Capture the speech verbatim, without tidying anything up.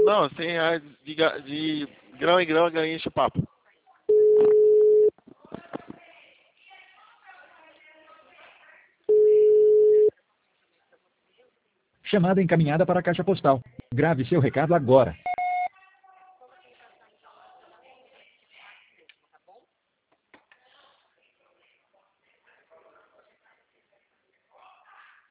Não, cem reais de, ga- de grão em grão, ganha enche o papo. Chamada encaminhada para a caixa postal. Grave seu recado agora.